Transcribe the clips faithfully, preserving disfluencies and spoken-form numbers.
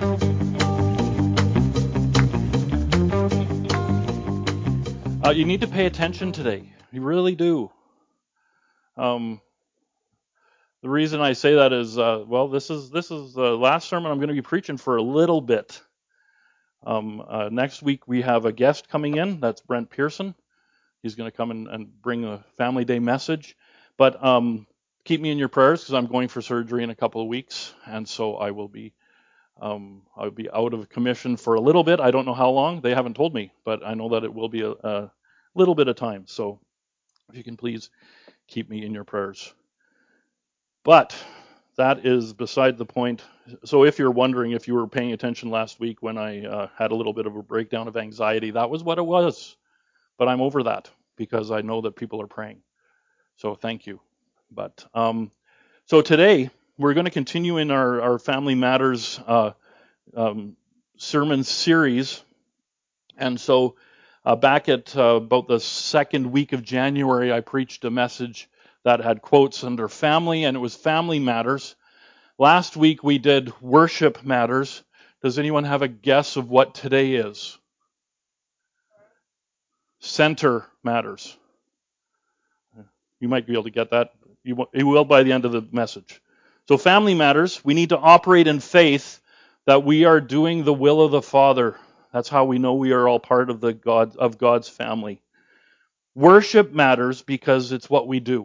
Uh, you need to pay attention today. You really do. Um, the reason I say that is, uh, well, this is this is the last sermon I'm going to be preaching for a little bit. Um, uh, next week we have a guest coming in. That's Brent Pearson. He's going to come in and bring a Family Day message. But um, keep me in your prayers because I'm going for surgery in a couple of weeks, and so I will be um, I'll be out of commission for a little bit. I don't know how long. They haven't told me, but I know that it will be a, a little bit of time. So if you can please keep me in your prayers. But that is beside the point. So if you're wondering if you were paying attention last week when I uh, had a little bit of a breakdown of anxiety, that was what it was. But I'm over that because I know that people are praying. So thank you. But um, so today we're going to continue in our, our Family Matters uh, um, sermon series. And so uh, back at uh, about the second week of January, I preached a message that had quotes under family, and it was Family Matters. Last week we did Worship Matters. Does anyone have a guess of what today is? Center Matters. You might be able to get that. You will by the end of the message. So Family Matters, we need to operate in faith that we are doing the will of the Father. That's how we know we are all part of the God of God's family. Worship matters because it's what we do.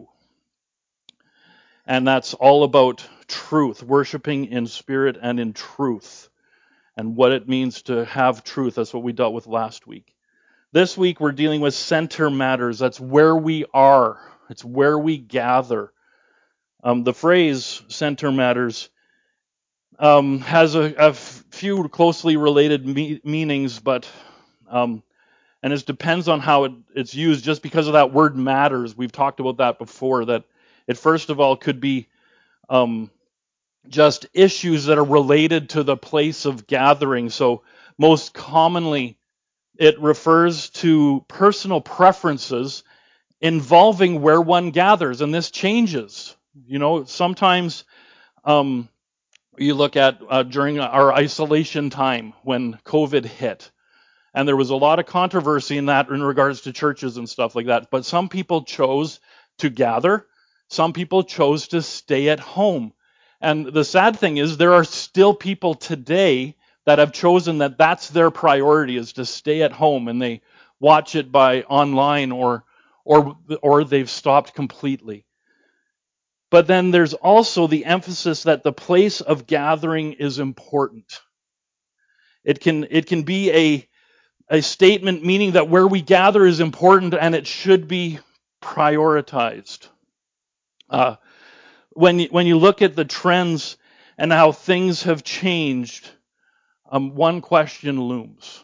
And that's all about truth, worshiping in spirit and in truth, and what it means to have truth. That's what we dealt with last week. This week we're dealing with center matters. That's where we are. It's where we gather. Um, the phrase center matters um, has a, a few closely related me- meanings, but um, and it depends on how it, it's used. Just because of that word matters, we've talked about that before. That it first of all could be um, just issues that are related to the place of gathering. So most commonly, it refers to personal preferences involving where one gathers, and this changes. You know, sometimes um, you look at uh, during our isolation time when COVID hit, and there was a lot of controversy in that in regards to churches and stuff like that. But some people chose to gather. Some people chose to stay at home. And the sad thing is there are still people today that have chosen that that's their priority, is to stay at home, and they watch it by online or or or they've stopped completely. But then there's also the emphasis that the place of gathering is important. It can it can be a a statement meaning that where we gather is important and it should be prioritized. Uh, when you, when you look at the trends and how things have changed, um, one question looms: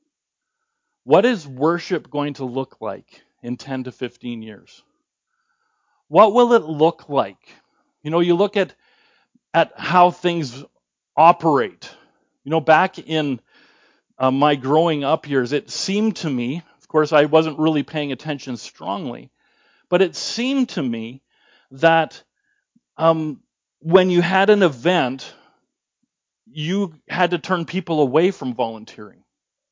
what is worship going to look like in ten to fifteen years? What will it look like? You know, you look at at how things operate. You know, back in uh, my growing up years, it seemed to me, of course, I wasn't really paying attention strongly, but it seemed to me that um, when you had an event, you had to turn people away from volunteering.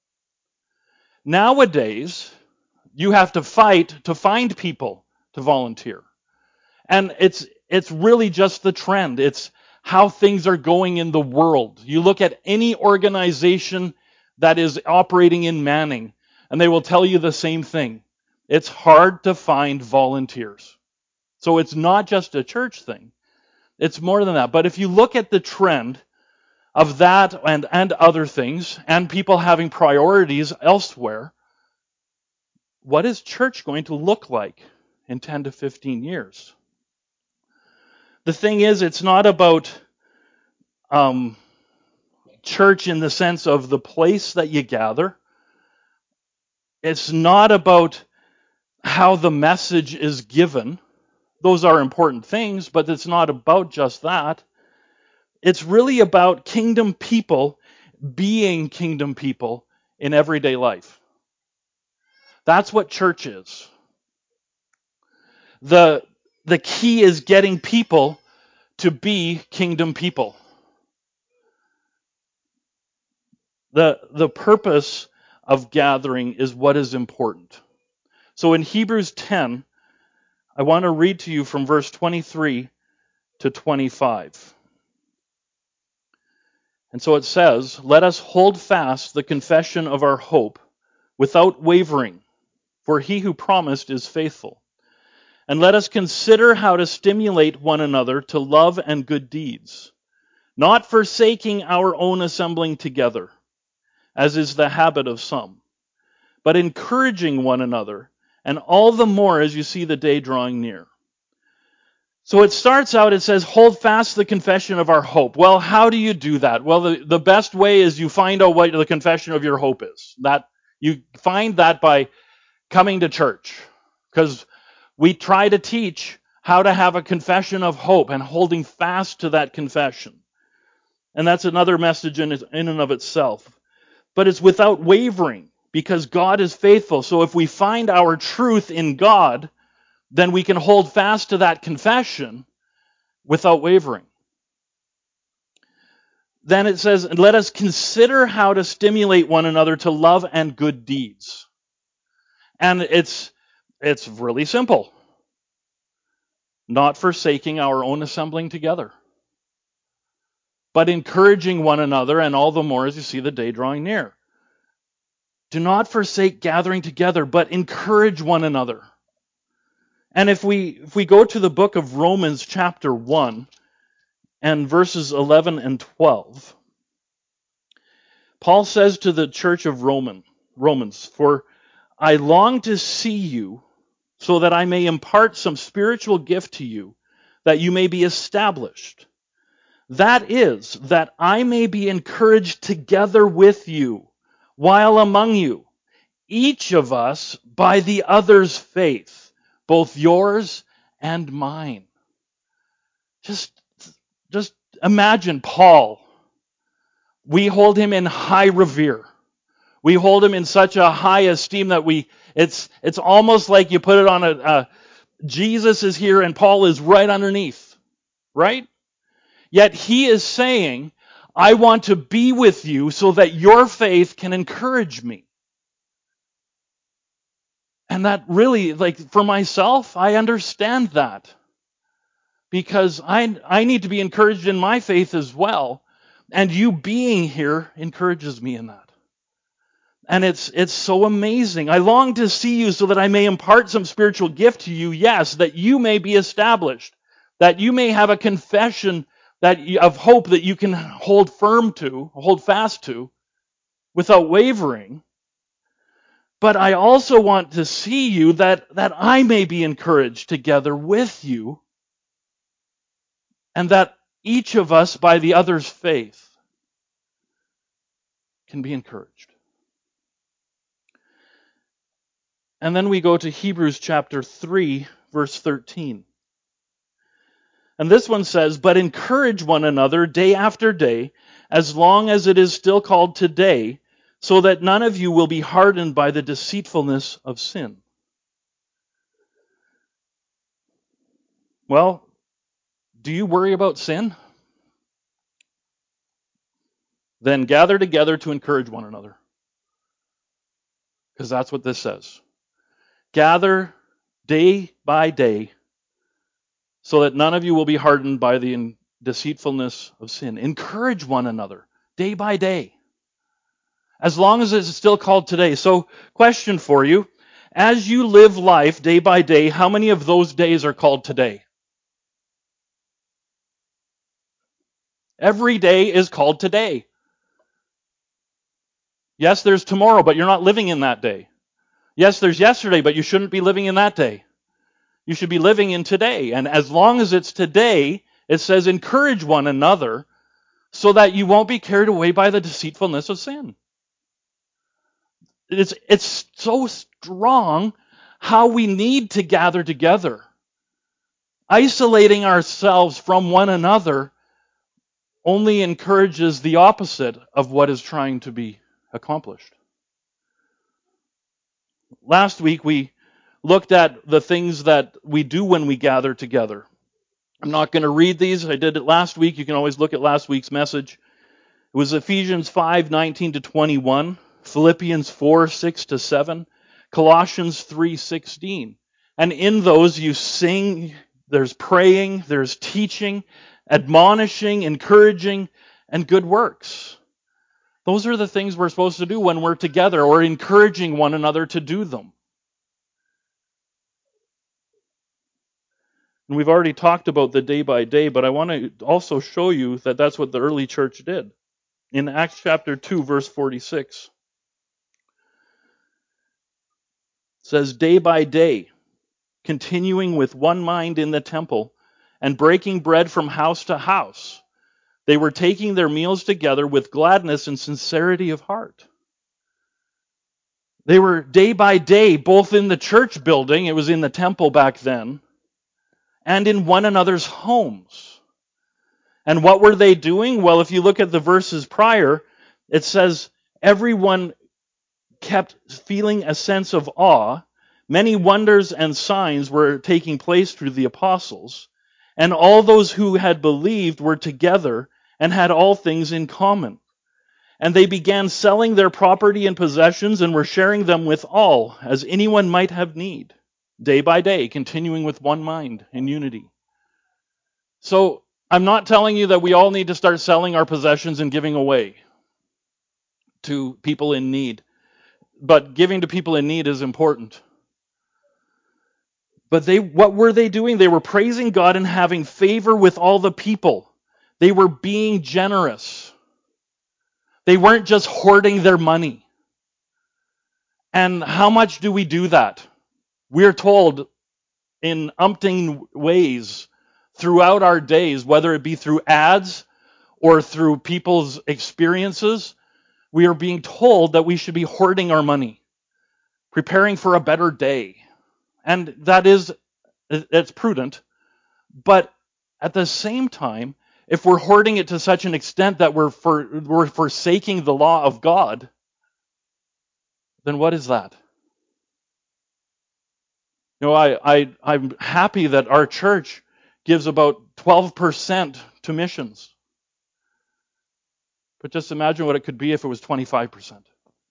Nowadays, you have to fight to find people to volunteer. And it's it's really just the trend. It's how things are going in the world. You look at any organization that is operating in Manning, and they will tell you the same thing. It's hard to find volunteers. So it's not just a church thing. It's more than that. But if you look at the trend of that and, and other things, and people having priorities elsewhere, what is church going to look like in ten to fifteen years? The thing is, it's not about um, church in the sense of the place that you gather. It's not about how the message is given. Those are important things, but it's not about just that. It's really about kingdom people being kingdom people in everyday life. That's what church is. The, the key is getting people to be kingdom people. the, the purpose of gathering is what is important. So in Hebrews ten, I want to read to you from verse twenty-three to twenty-five. And so it says, "Let us hold fast the confession of our hope without wavering, for he who promised is faithful. And let us consider how to stimulate one another to love and good deeds, not forsaking our own assembling together, as is the habit of some, but encouraging one another, and all the more as you see the day drawing near." So it starts out, it says, hold fast the confession of our hope. Well, how do you do that? Well, the, the best way is you find out what the confession of your hope is. That you find that by coming to church. Because we try to teach how to have a confession of hope and holding fast to that confession. And that's another message in, in and of itself. But it's without wavering, because God is faithful. So if we find our truth in God, then we can hold fast to that confession without wavering. Then it says, let us consider how to stimulate one another to love and good deeds. And it's, it's really simple. Not forsaking our own assembling together, but encouraging one another, and all the more as you see the day drawing near. Do not forsake gathering together, but encourage one another. And if we if we go to the book of Romans chapter one and verses eleven and twelve, Paul says to the church of Roman, Romans, "For I long to see you so that I may impart some spiritual gift to you, that you may be established. That is, that I may be encouraged together with you while among you, each of us by the other's faith, both yours and mine." Just, just imagine Paul. We hold him in high revere. We hold him in such a high esteem that we, it's, it's almost like you put it on a, a, Jesus is here and Paul is right underneath, right? Yet he is saying, I want to be with you so that your faith can encourage me. And that really, like for myself, I understand that. Because I, I need to be encouraged in my faith as well. And you being here encourages me in that. And it's it's so amazing. I long to see you so that I may impart some spiritual gift to you, yes, that you may be established, that you may have a confession that you, of hope that you can hold firm to, hold fast to, without wavering. But I also want to see you that, that I may be encouraged together with you, and that each of us, by the other's faith, can be encouraged. And then we go to Hebrews chapter three, verse thirteen. And this one says, "But encourage one another day after day, as long as it is still called today, so that none of you will be hardened by the deceitfulness of sin." Well, do you worry about sin? Then gather together to encourage one another. Because that's what this says. Gather day by day, so that none of you will be hardened by the deceitfulness of sin. Encourage one another day by day, as long as it's still called today. So, question for you. As you live life day by day, how many of those days are called today? Every day is called today. Yes, there's tomorrow, but you're not living in that day. Yes, there's yesterday, but you shouldn't be living in that day. You should be living in today. And as long as it's today, it says encourage one another so that you won't be carried away by the deceitfulness of sin. It's, it's so strong how we need to gather together. Isolating ourselves from one another only encourages the opposite of what is trying to be accomplished. Last week we looked at the things that we do when we gather together. I'm not going to read these. I did it last week. You can always look at last week's message. It was Ephesians five nineteen to twenty-one, Philippians four six to seven, Colossians three sixteen. And in those you sing, there's praying, there's teaching, admonishing, encouraging, and good works. Those are the things we're supposed to do when we're together, or encouraging one another to do them. And we've already talked about the day by day, but I want to also show you that that's what the early church did. In Acts chapter two, verse forty-six, it says, day by day, continuing with one mind in the temple, and breaking bread from house to house, they were taking their meals together with gladness and sincerity of heart. They were day by day, both in the church building, it was in the temple back then, and in one another's homes. And what were they doing? Well, if you look at the verses prior, it says everyone kept feeling a sense of awe. Many wonders and signs were taking place through the apostles, and all those who had believed were together and had all things in common. And they began selling their property and possessions and were sharing them with all, as anyone might have need, day by day, continuing with one mind in unity. So, I'm not telling you that we all need to start selling our possessions and giving away to people in need. But giving to people in need is important. But they, what were they doing? They were praising God and having favor with all the people. They were being generous. They weren't just hoarding their money. And how much do we do that? We're told in umpteen ways throughout our days, whether it be through ads or through people's experiences, we are being told that we should be hoarding our money, preparing for a better day. And that is, it's prudent. But at the same time, if we're hoarding it to such an extent that we're for, we're forsaking the law of God, then what is that? You know, I, I, I'm happy that our church gives about twelve percent to missions. But just imagine what it could be if it was twenty-five percent.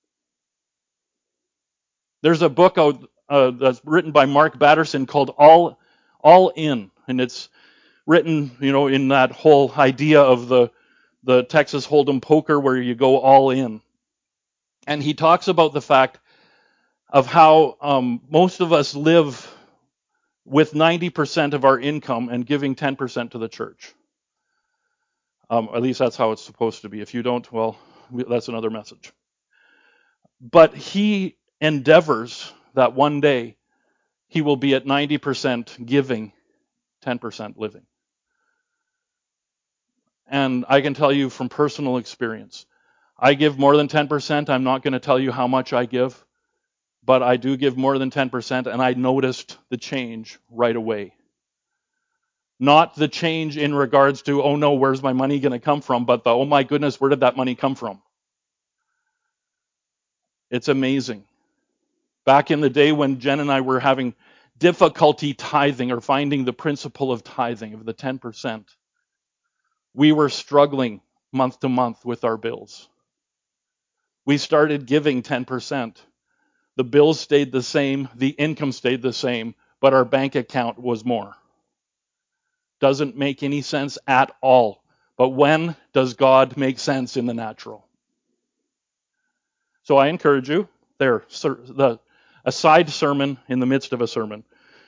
There's a book out uh, that's written by Mark Batterson called All All In, and it's written, you know, in that whole idea of the the Texas Hold'em poker where you go all in. And he talks about the fact of how um, most of us live with ninety percent of our income and giving ten percent to the church. Um, at least that's how it's supposed to be. If you don't, well, that's another message. But he endeavors that one day he will be at ninety percent giving, ten percent living. And I can tell you from personal experience, I give more than ten percent. I'm not going to tell you how much I give, but I do give more than ten percent, and I noticed the change right away. Not the change in regards to, oh no, where's my money going to come from, but the, oh my goodness, where did that money come from? It's amazing. Back in the day when Jen and I were having difficulty tithing or finding the principle of tithing of the ten percent, we were struggling month to month with our bills. We started giving ten percent. The bills stayed the same, the income stayed the same, but our bank account was more. Doesn't make any sense at all. But when does God make sense in the natural? So I encourage you, there, the a side sermon in the midst of a sermon,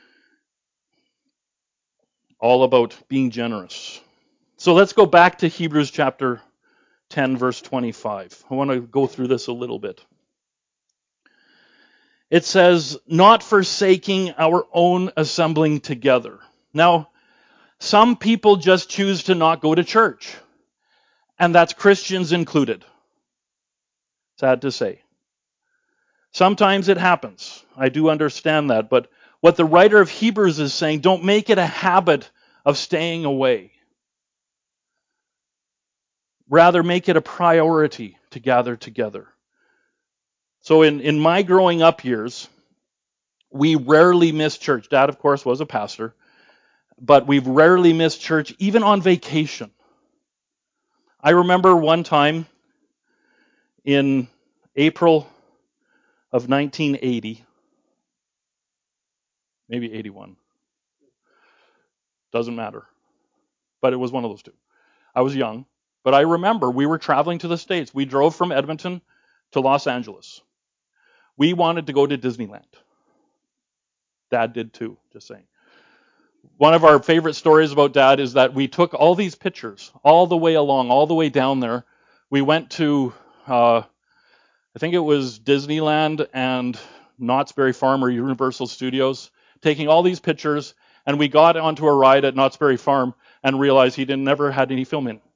all about being generous. So let's go back to Hebrews chapter ten, verse twenty-five. I want to go through this a little bit. It says, not forsaking our own assembling together. Now, some people just choose to not go to church, and that's Christians included. Sad to say. Sometimes it happens. I do understand that, but what the writer of Hebrews is saying, don't make it a habit of staying away. Rather, make it a priority to gather together. So in, in my growing up years, we rarely missed church. Dad, of course, was a pastor, but we've rarely missed church, even on vacation. I remember one time in April of nineteen eighty, maybe eighty-one, doesn't matter, but it was one of those two. I was young, but I remember we were traveling to the States. We drove from Edmonton to Los Angeles. We wanted to go to Disneyland. Dad did too, just saying. One of our favorite stories about Dad is that we took all these pictures all the way along, all the way down there. We went to, uh, I think it was Disneyland and Knott's Berry Farm or Universal Studios, taking all these pictures, and we got onto a ride at Knott's Berry Farm and realized he didn't never had any film in.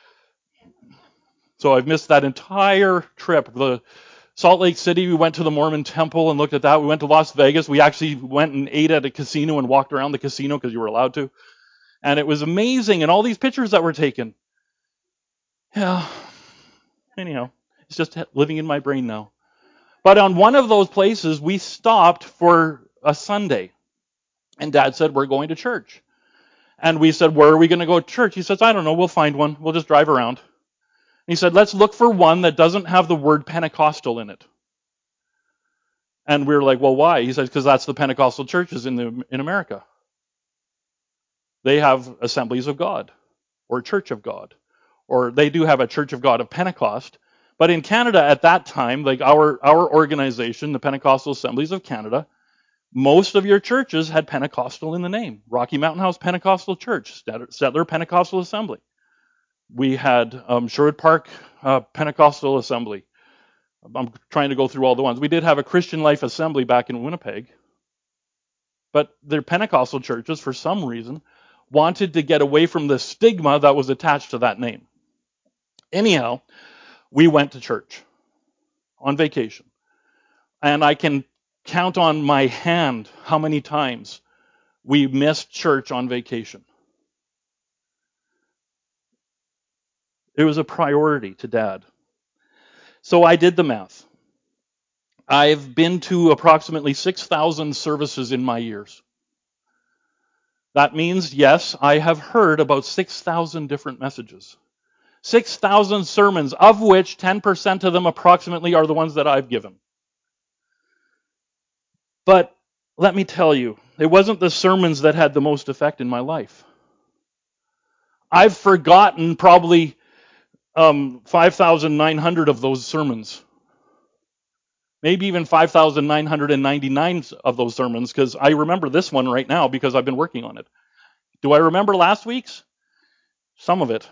So I've missed that entire trip. The Salt Lake City, we went to the Mormon temple and looked at that. We went to Las Vegas. We actually went and ate at a casino and walked around the casino because you were allowed to. And it was amazing. And all these pictures that were taken. Yeah. Anyhow, it's just living in my brain now. But on one of those places, we stopped for a Sunday. And Dad said, we're going to church. And we said, where are we going to go to church? He says, I don't know. We'll find one. We'll just drive around. He said, let's look for one that doesn't have the word Pentecostal in it. And we were like, well, why? He said, because that's the Pentecostal churches in the in America. They have Assemblies of God or Church of God. Or they do have a Church of God of Pentecost. But in Canada at that time, like our, our organization, the Pentecostal Assemblies of Canada, most of your churches had Pentecostal in the name. Rocky Mountain House Pentecostal Church, Settler Pentecostal Assembly. We had um, Sherwood Park uh, Pentecostal Assembly. I'm trying to go through all the ones. We did have a Christian Life Assembly back in Winnipeg. But their Pentecostal churches, for some reason, wanted to get away from the stigma that was attached to that name. Anyhow, we went to church on vacation. And I can count on my hand how many times we missed church on vacation. It was a priority to Dad. So I did the math. I've been to approximately six thousand services in my years. That means, yes, I have heard about six thousand different messages. six thousand sermons, of which ten percent of them approximately are the ones that I've given. But let me tell you, it wasn't the sermons that had the most effect in my life. I've forgotten probably um, five thousand nine hundred of those sermons. Maybe even five thousand nine hundred ninety-nine of those sermons, because I remember this one right now because I've been working on it. Do I remember last week's? Some of it.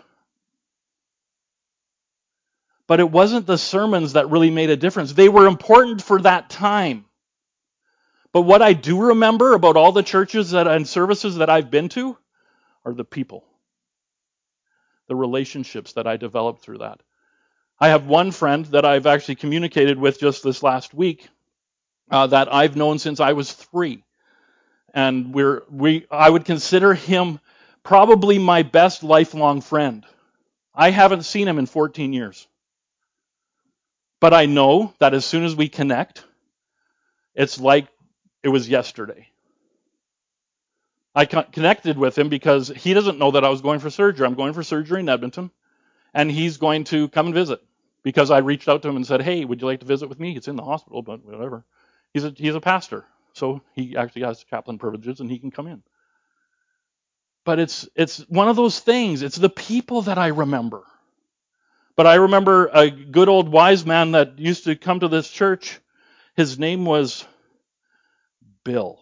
But it wasn't the sermons that really made a difference. They were important for that time. But what I do remember about all the churches that, and services that I've been to are the people. The relationships that I developed through that. I have one friend that I've actually communicated with just this last week uh, that I've known since I was three. And we're we I would consider him probably my best lifelong friend. I haven't seen him in fourteen years. But I know that as soon as we connect, it's like it was yesterday. I connected with him because he doesn't know that I was going for surgery. I'm going for surgery in Edmonton, and he's going to come and visit because I reached out to him and said, hey, would you like to visit with me? It's in the hospital, but whatever. He's a, he's a pastor, so he actually has chaplain privileges, and he can come in. But it's it's one of those things. It's the people that I remember. But I remember a good old wise man that used to come to this church. His name was Bill.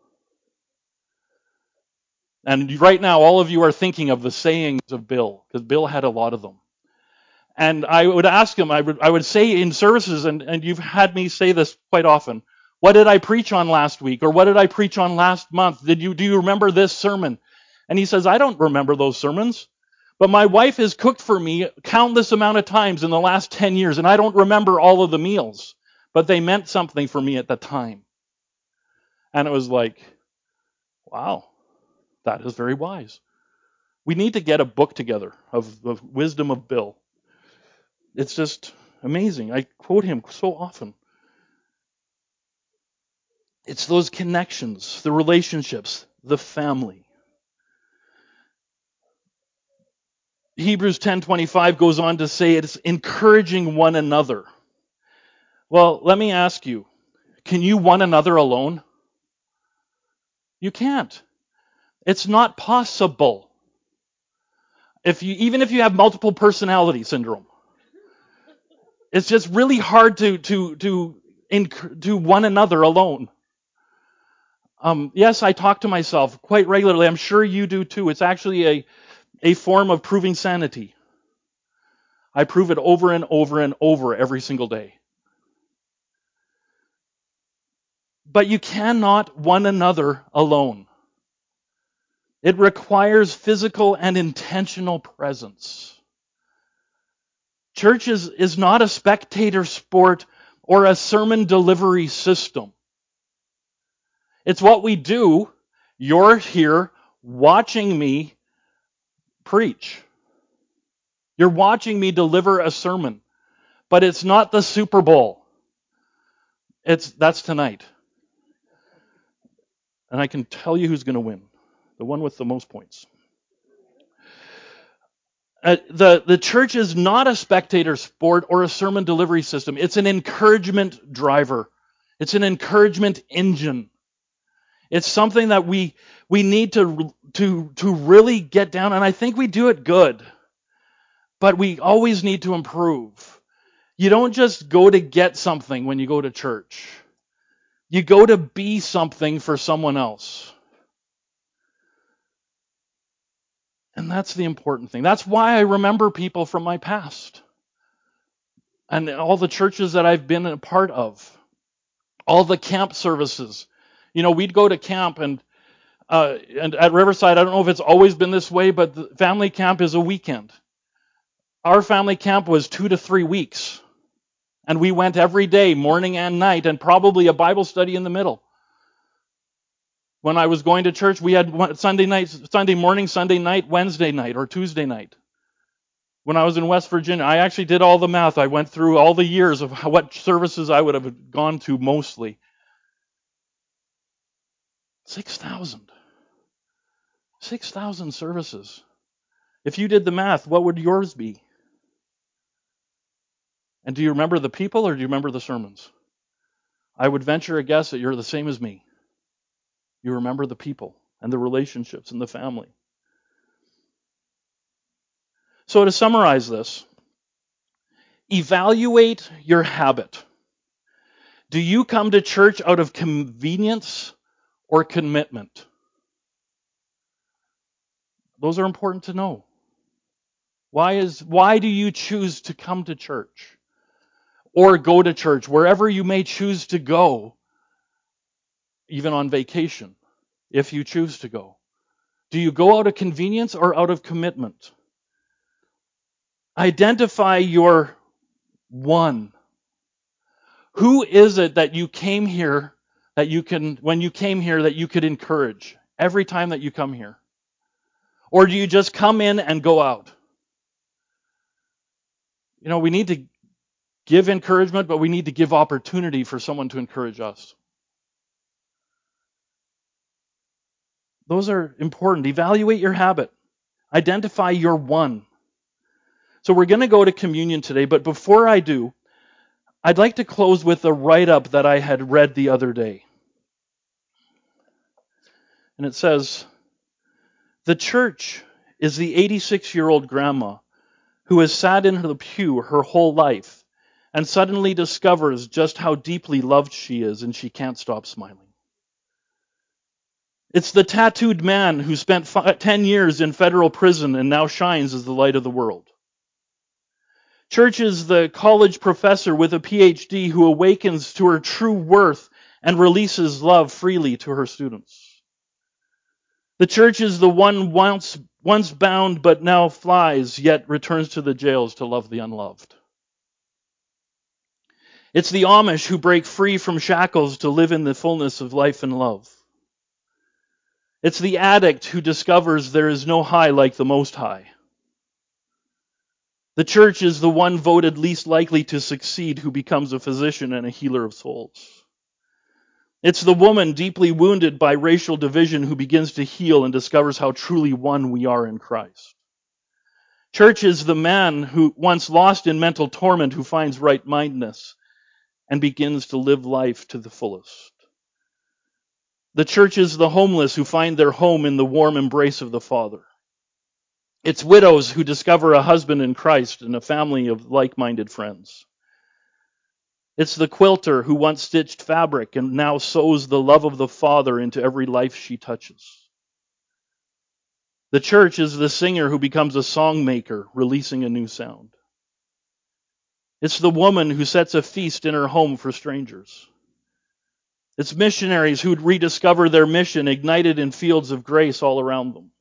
And right now, all of you are thinking of the sayings of Bill, because Bill had a lot of them. And I would ask him, I would I would say in services, and, and you've had me say this quite often, what did I preach on last week? Or what did I preach on last month? Did you do you remember this sermon? And he says, I don't remember those sermons. But my wife has cooked for me countless amount of times in the last ten years, and I don't remember all of the meals. But they meant something for me at the time. And it was like, wow, that is very wise. We need to get a book together of the wisdom of Bill. It's just amazing. I quote him so often. It's those connections, the relationships, the family. Hebrews ten twenty-five goes on to say it's encouraging one another. Well, let me ask you, can you one another alone? You can't. It's not possible. If you, even if you have multiple personality syndrome, it's just really hard to to to to one another alone. Um, yes, I talk to myself quite regularly. I'm sure you do too. It's actually a a form of proving sanity. I prove it over and over and over every single day. But you cannot one another alone. It requires physical and intentional presence. Church is, is not a spectator sport or a sermon delivery system. It's what we do. You're here watching me preach. You're watching me deliver a sermon. But it's not the Super Bowl. It's that's tonight. And I can tell you who's going to win. The one with the most points. Uh, the, the church is not a spectator sport or a sermon delivery system. It's an encouragement driver. It's an encouragement engine. It's something that we we need to to to really get down, and I think we do it good. But we always need to improve. You don't just go to get something when you go to church. You go to be something for someone else. And that's the important thing. That's why I remember people from my past. And all the churches that I've been a part of. All the camp services. You know, we'd go to camp and uh, and at Riverside, I don't know if it's always been this way, but the family camp is a weekend. Our family camp was two to three weeks. And we went every day, morning and night, and probably a Bible study in the middle. When I was going to church, we had Sunday night, Sunday morning, Sunday night, Wednesday night, or Tuesday night. When I was in West Virginia, I actually did all the math. I went through all the years of how, what services I would have gone to mostly. six thousand. six thousand services. If you did the math, what would yours be? And do you remember the people or do you remember the sermons? I would venture a guess that you're the same as me. You remember the people and the relationships and the family. So to summarize this, evaluate your habit. Do you come to church out of convenience or commitment? Those are important to know. Why is why do you choose to come to church? Or go to church, wherever you may choose to go, even on vacation, if you choose to go. Do you go out of convenience or out of commitment? Identify your one. Who is it that you came here, that you can, when you came here, that you could encourage every time that you come here? Or do you just come in and go out? You know, we need to give encouragement, but we need to give opportunity for someone to encourage us. Those are important. Evaluate your habit. Identify your one. So we're going to go to communion today, but before I do, I'd like to close with a write-up that I had read the other day. And it says, the church is the eighty-six-year-old grandma who has sat in the pew her whole life and suddenly discovers just how deeply loved she is and she can't stop smiling. It's the tattooed man who spent five, ten years in federal prison and now shines as the light of the world. Church is the college professor with a P H D who awakens to her true worth and releases love freely to her students. The church is the one once, once bound but now flies, yet returns to the jails to love the unloved. It's the Amish who break free from shackles to live in the fullness of life and love. It's the addict who discovers there is no high like the Most High. The church is the one voted least likely to succeed who becomes a physician and a healer of souls. It's the woman deeply wounded by racial division who begins to heal and discovers how truly one we are in Christ. Church is the man who, once lost in mental torment, who finds right-mindedness and begins to live life to the fullest. The church is the homeless who find their home in the warm embrace of the Father. It's widows who discover a husband in Christ and a family of like-minded friends. It's the quilter who once stitched fabric and now sews the love of the Father into every life she touches. The church is the singer who becomes a song maker, releasing a new sound. It's the woman who sets a feast in her home for strangers. It's missionaries who rediscover their mission, ignited in fields of grace all around them.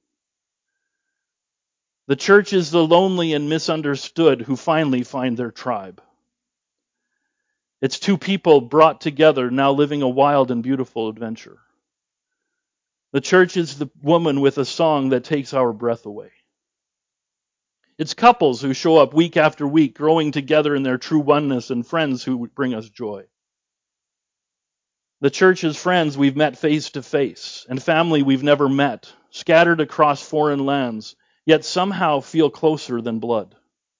The church is the lonely and misunderstood who finally find their tribe. It's two people brought together, now living a wild and beautiful adventure. The church is the woman with a song that takes our breath away. It's couples who show up week after week, growing together in their true oneness, and friends who bring us joy. The church is friends we've met face to face, and family we've never met, scattered across foreign lands, yet somehow feel closer than blood.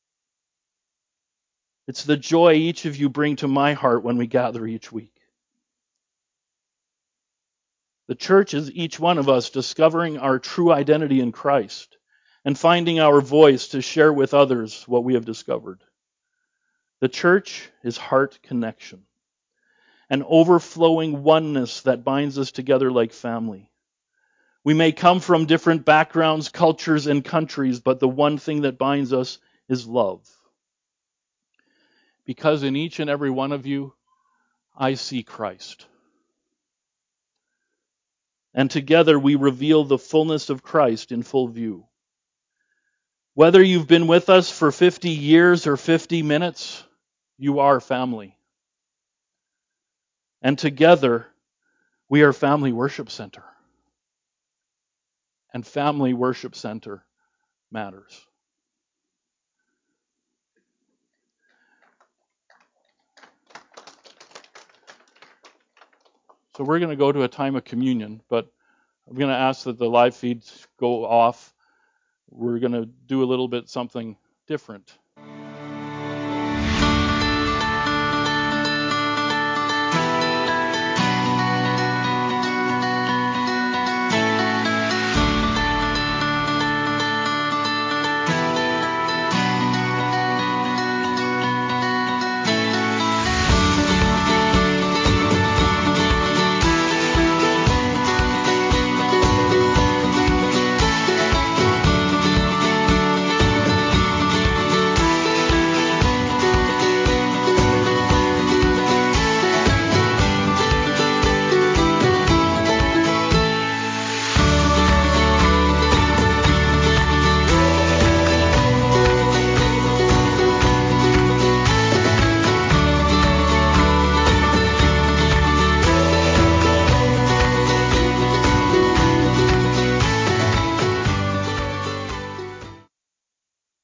It's the joy each of you bring to my heart when we gather each week. The church is each one of us discovering our true identity in Christ and finding our voice to share with others what we have discovered. The church is heart connection, an overflowing oneness that binds us together like family. We may come from different backgrounds, cultures, and countries, but the one thing that binds us is love. Because in each and every one of you, I see Christ. And together we reveal the fullness of Christ in full view. Whether you've been with us for fifty years or fifty minutes, you are family. And together, we are Family Worship Center. And Family Worship Center matters. So we're going to go to a time of communion, but I'm going to ask that the live feeds go off. We're going to do a little bit something different.